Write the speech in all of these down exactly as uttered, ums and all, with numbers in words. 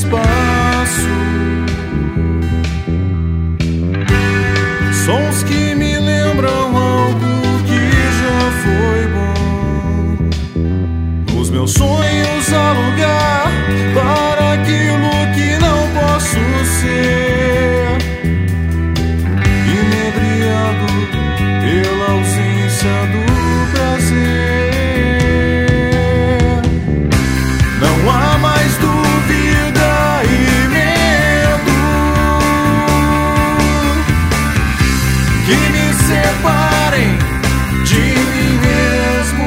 espaço, sons que me lembram algo que já foi bom. Nos meus sonhos há lugar para aquilo que não posso ser, inebriado pela ausência do prazer. Não há mais dúvida e medo que me separem de mim mesmo.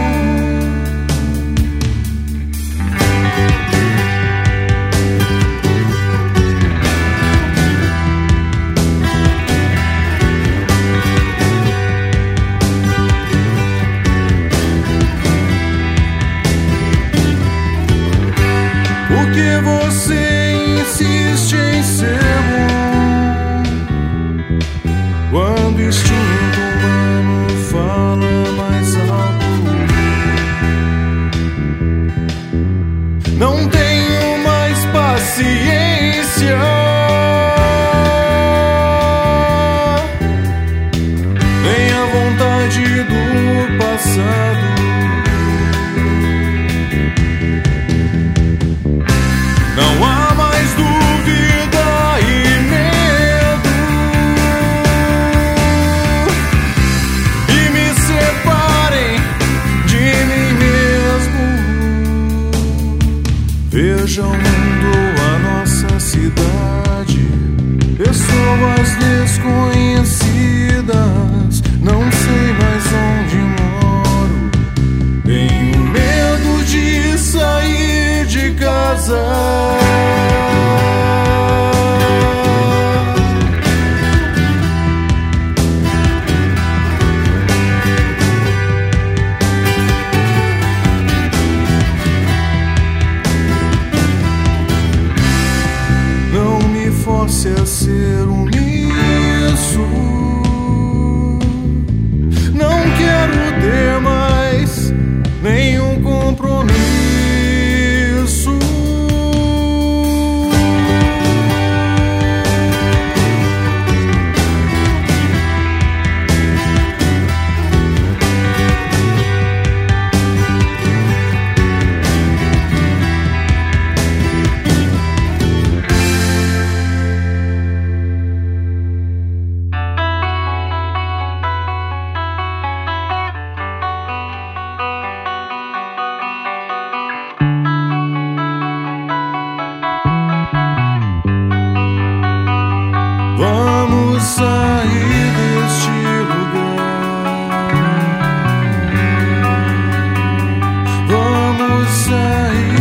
Por que você insiste em ser bom quando o instinto humano fala mais alto? Não tenho mais paciência, nem a vontade do passado. Não há mais dúvida e medo que me separem de mim mesmo. Veja o mundo, a nossa cidade, pessoas desconhecidas. Não sei mais onde moro, tenho medo de sair de casa. Não me force a ser omisso, não quero ter mais nenhum compromisso. Vamos sair deste lugar, vamos sair.